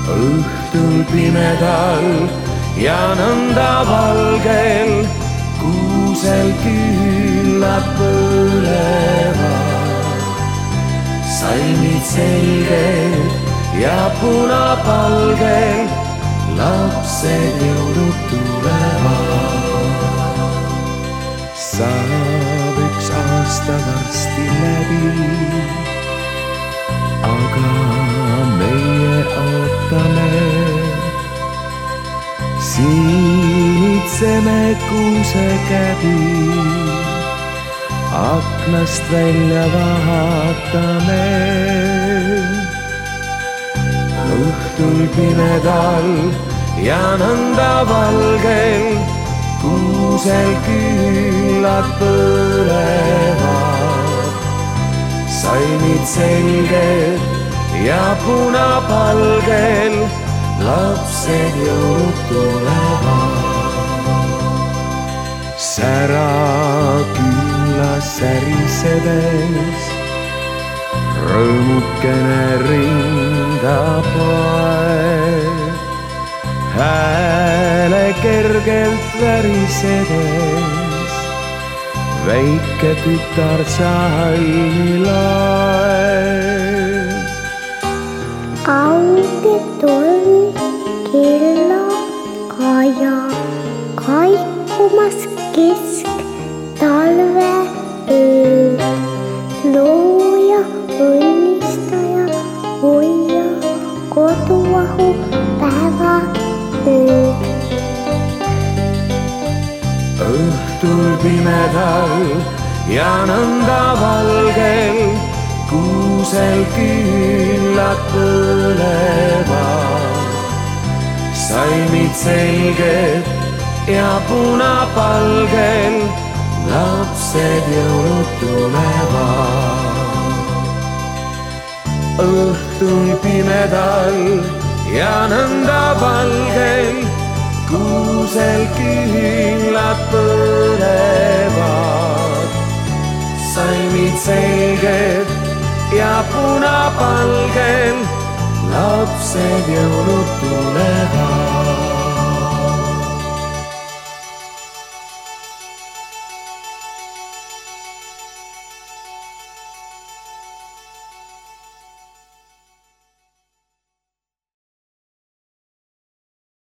õhtul pimedal ja nõnda valgel kuusel küllad põlevad. Salmid selged ja punapalgel lapsed jõulud tulevad. Saab üks aasta varsti läbi, aga meie ootame. Siinitseme kuusekäbi, aknast välja vaatame. Õhtul pimedal ja nõnda valgel kuusel küllad põlevad. Salmid selged ja punapalgel lapsed jõulud tulevad. Sära küllas särisedes rõõmukene rinda poeb. Hääle kergelt värisedes väike tütar salmi loeb. Auge tolm kella kaja, kaikumas kesk talve ööd. Looja, õnnistaja, hoia koduahu päevad ööd. Õhtul pimedal ja nõnda valgel kuusel küllad põlevad. Salmid selged ja punapalgel lapsed jõulud tulevad. Õhtul pimedal ja nõnda valgel kuusel küllad põlevad. Salmid selged ja punapalgel lapsed jõulud tulevad.